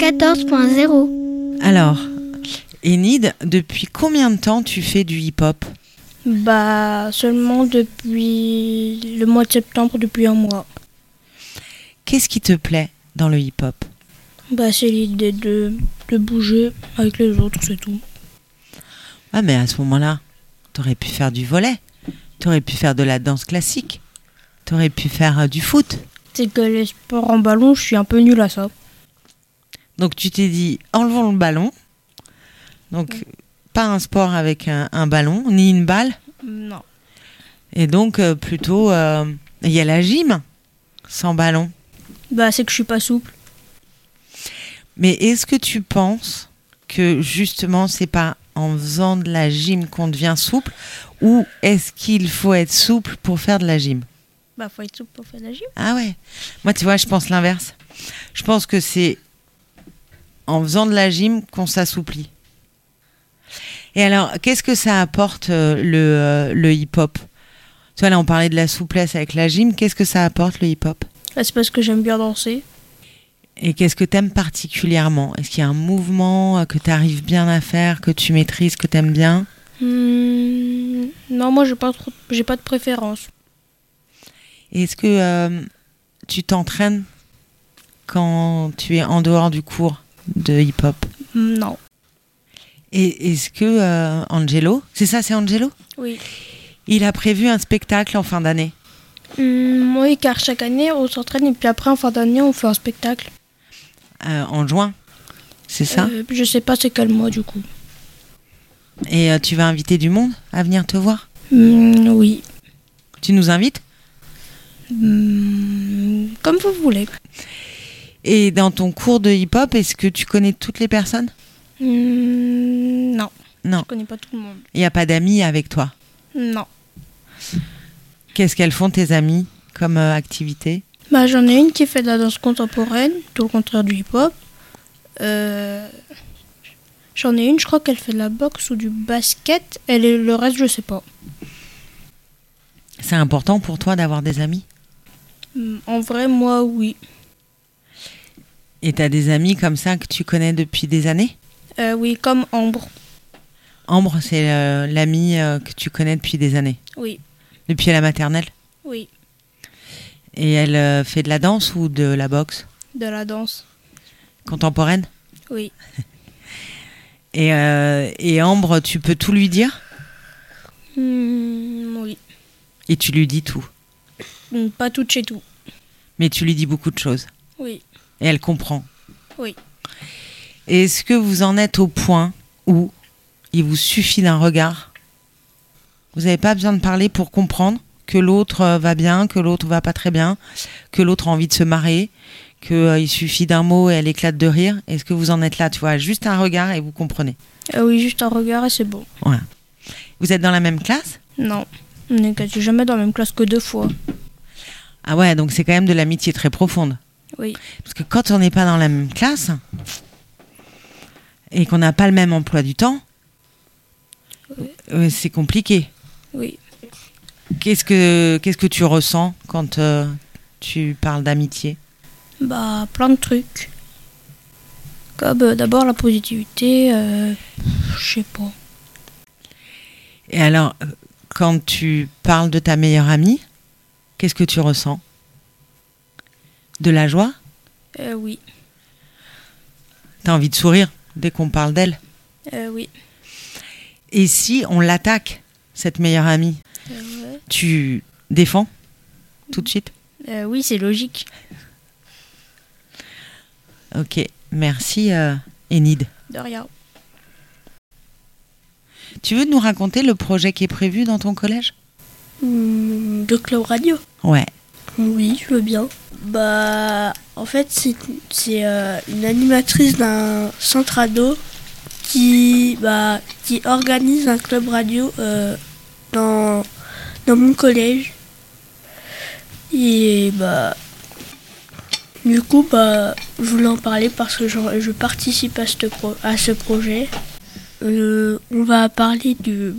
94.0.
Alors, Enid, depuis combien de temps tu fais du hip-hop?
Bah, seulement depuis le mois de septembre, depuis un mois.
Qu'est-ce qui te plaît dans le hip-hop?
Bah, c'est l'idée de bouger avec les autres, c'est tout.
Ah, mais à ce moment-là, t'aurais pu faire du volley, t'aurais pu faire de la danse classique, t'aurais pu faire du foot.
C'est que les sports en ballon, je suis un peu nulle à ça.
Donc tu t'es dit, enlevons le ballon. Donc, pas un sport avec un ballon, ni une balle.
Non.
Et donc, plutôt, il y a la gym sans ballon.
Bah, c'est que je suis pas souple.
Mais est-ce que tu penses que justement, c'est pas en faisant de la gym qu'on devient souple, ou est-ce qu'il faut être souple pour faire de la gym?
Bah, faut être souple pour faire de la gym.
Ah ouais. Moi, tu vois, je pense l'inverse. Je pense que c'est en faisant de la gym qu'on s'assouplit. Et alors, qu'est-ce que ça apporte le hip-hop? Tu vois, là, on parlait de la souplesse avec la gym. Qu'est-ce que ça apporte, le hip-hop?
C'est parce que j'aime bien danser.
Et qu'est-ce que t'aimes particulièrement? Est-ce qu'il y a un mouvement que t'arrives bien à faire, que tu maîtrises, que t'aimes bien?
Non, moi, j'ai pas de préférence.
Est-ce que tu t'entraînes quand tu es en dehors du cours de hip-hop?
Non.
Et est-ce que Angelo, c'est ça, c'est Angelo?
Oui.
Il a prévu un spectacle en fin d'année?
Oui, car chaque année, on s'entraîne et puis après, en fin d'année, on fait un spectacle.
En juin, c'est ça?
Je sais pas c'est quel mois, du coup.
Et tu vas inviter du monde à venir te voir?
Oui.
Tu nous invites?
Comme vous voulez.
Et dans ton cours de hip-hop, est-ce que tu connais toutes les personnes?
Non.
Non.
Je connais pas tout le monde.
Il n'y a pas d'amis avec toi?
Non.
Qu'est-ce qu'elles font, tes amies, comme activité?
Bah, j'en ai une qui fait de la danse contemporaine, tout le contraire du hip-hop. J'en ai une, je crois qu'elle fait de la boxe ou du basket. Le reste, je sais pas.
C'est important pour toi d'avoir des amis?
En vrai, moi, oui.
Et t'as des amis comme ça que tu connais depuis des années?
Oui, comme Ambre.
Ambre, c'est l'amie que tu connais depuis des années?
Oui.
Depuis la maternelle?
Oui.
Et elle fait de la danse ou de la boxe?
De la danse.
Contemporaine?
Oui.
Et Ambre, tu peux tout lui dire?
Oui.
Et tu lui dis tout?
Pas tout de chez tout.
Mais tu lui dis beaucoup de choses?
Oui.
Et elle comprend?
Oui.
Est-ce que vous en êtes au point où il vous suffit d'un regard? Vous n'avez pas besoin de parler pour comprendre que l'autre va bien, que l'autre va pas très bien, que l'autre a envie de se marrer, qu'il suffit d'un mot et elle éclate de rire? Est-ce que vous en êtes là, tu vois, juste un regard et vous comprenez?
Oui, juste un regard et c'est bon.
Ouais. Vous êtes dans la même classe?
Non, on n'est quasi jamais dans la même classe que 2 fois.
Ah ouais, donc c'est quand même de l'amitié très profonde.
Oui.
Parce que quand on n'est pas dans la même classe et qu'on n'a pas le même emploi du temps, c'est compliqué.
Oui.
Qu'est-ce que tu ressens quand tu parles d'amitié?
Bah, plein de trucs. Comme d'abord la positivité, je sais pas.
Et alors, quand tu parles de ta meilleure amie, qu'est-ce que tu ressens? De la joie?
Oui.
T'as envie de sourire dès qu'on parle d'elle?
Oui.
Et si on l'attaque, cette meilleure amie,
Ouais.
tu défends tout de suite?
Oui, c'est logique.
Ok, merci Enid.
De rien.
Tu veux nous raconter le projet qui est prévu dans ton collège?
De Club Radio?
Ouais.
Oui, je veux bien. Bah, en fait, c'est une animatrice d'un centre ado qui qui organise un club radio dans mon collège. Et du coup, je voulais en parler parce que je participe à ce projet. On va parler de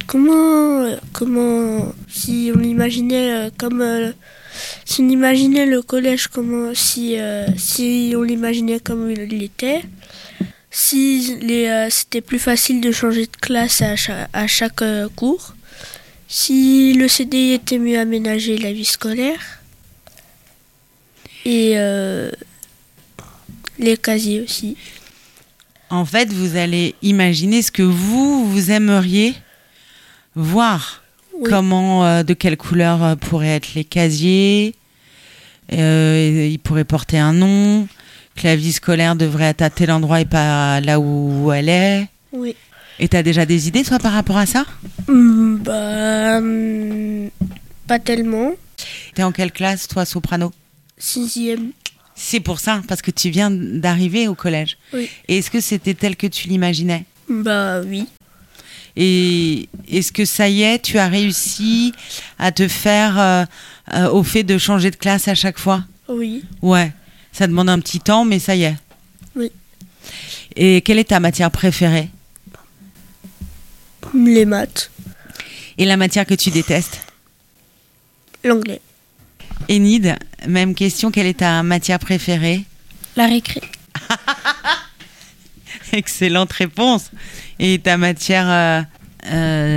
comment si on imaginait si on imaginait le collège si on l'imaginait comme il était, si c'était plus facile de changer de classe à chaque cours, si le CDI était mieux aménagé la vie scolaire et les casiers aussi.
En fait, vous allez imaginer ce que vous aimeriez voir. Oui. Comment, de quelle couleur pourraient être les casiers. Ils pourraient porter un nom. Que la vie scolaire devrait être à tel endroit et pas là où elle est.
Oui.
Et t'as déjà des idées, toi, par rapport à ça ?
Pas tellement.
T'es en quelle classe, toi, soprano ?
6e.
C'est pour ça, parce que tu viens d'arriver au collège.
Oui.
Et est-ce que c'était tel que tu l'imaginais ?
Oui.
Et est-ce que ça y est, tu as réussi à te faire au fait de changer de classe à chaque fois ?
Oui.
Ouais, ça demande un petit temps, mais ça y est.
Oui.
Et quelle est ta matière préférée ?
Les maths.
Et la matière que tu détestes ?
L'anglais.
Enid, même question, quelle est ta matière préférée ?
La récré.
Excellente réponse. Et ta matière détestée ?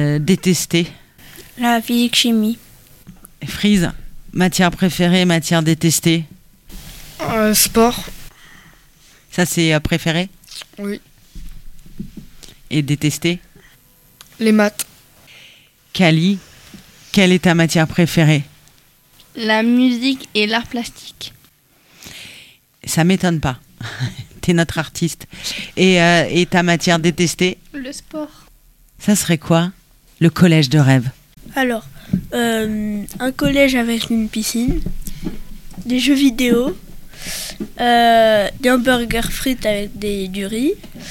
La physique-chimie.
Frise, matière préférée, matière détestée ?
Sport.
Ça, c'est préféré ?
Oui.
Et détesté ?
Les maths.
Kali, quelle est ta matière préférée ?
La musique et l'art plastique.
Ça m'étonne pas. T'es notre artiste. Et ta matière détestée ?
Le sport.
Ça serait quoi ? Le collège de rêve.
Alors, un collège avec une piscine, des jeux vidéo, des hamburgers frites avec du riz.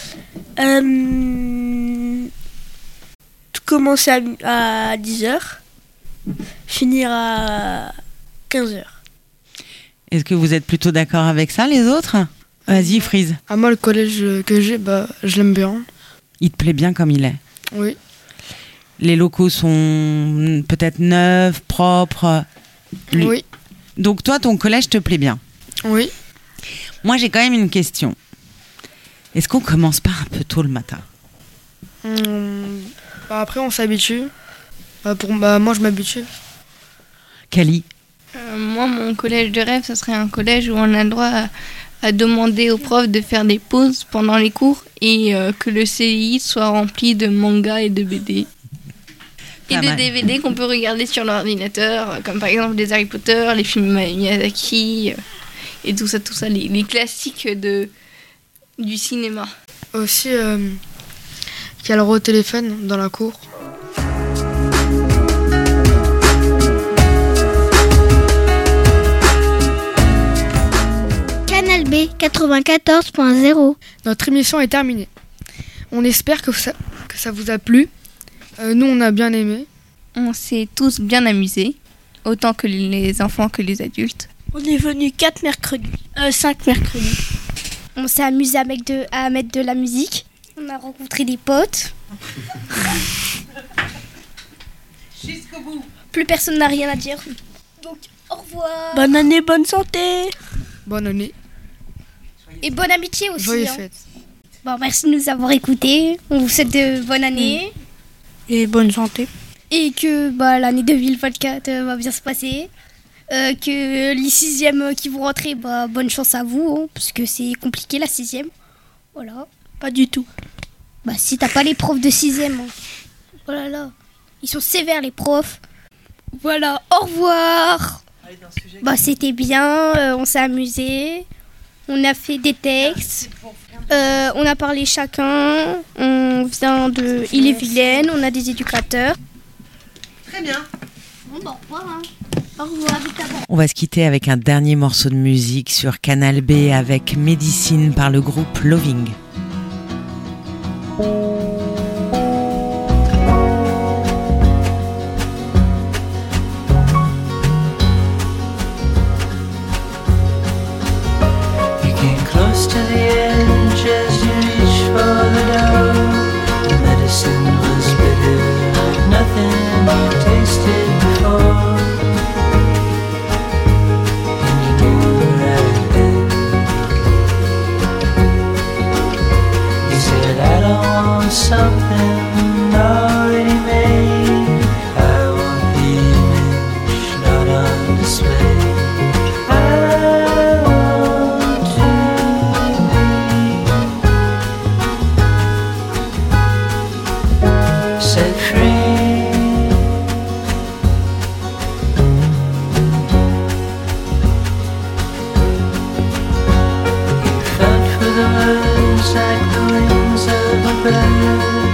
Commencer à 10h, finir à 15h.
Est-ce que vous êtes plutôt d'accord avec ça, les autres ? Vas-y, Frise.
Ah, moi, le collège que j'ai, je l'aime bien.
Il te plaît bien comme il est ?
Oui.
Les locaux sont peut-être neufs, propres ?
Oui.
Donc toi, ton collège te plaît bien ?
Oui.
Moi, j'ai quand même une question. Est-ce qu'on commence pas un peu tôt le matin ?
Après, on s'habitue. Moi, je m'habitue.
Kali ?
Moi, mon collège de rêve, ce serait un collège où on a le droit à demander aux profs de faire des pauses pendant les cours et que le CI soit rempli de mangas et de BD. Et de DVD qu'on peut regarder sur l'ordinateur, comme par exemple des Harry Potter, les films Miyazaki, et tout ça, les classiques du cinéma.
Aussi, qu'il y a le roi au téléphone dans la cour.
Canal B 94.0.
Notre émission est terminée. On espère que ça vous a plu. Nous, on a bien aimé.
On s'est tous bien amusés, autant que les enfants que les adultes.
On est venus 5 mercredis.
On s'est amusé à mettre de la musique. On a rencontré des potes.
Jusqu'au bout.
Plus personne n'a rien à dire. Donc, au revoir.
Bonne année, bonne santé.
Bonne année.
Et bonne amitié aussi.
Joyeuses fêtes.
Bon, merci de nous avoir écoutés. On vous souhaite de bonne année.
Et bonne santé.
Et que l'année 2024 va bien se passer. Que les 6e qui vont rentrer, bonne chance à vous. Hein, parce que c'est compliqué la 6e. Voilà.
Pas du tout.
Si t'as pas les profs de 6e. Hein. Oh là là. Ils sont sévères les profs. Voilà. Au revoir. C'était bien. On s'est amusé. On a fait des textes. On a parlé chacun. On vient de Ille-et-Vilaine. On a des éducateurs.
Très bien.
Bon, au revoir. Hein. Au revoir.
On va se quitter avec un dernier morceau de musique sur Canal B avec Médecine par le groupe Loving.
just like the wings of a bird.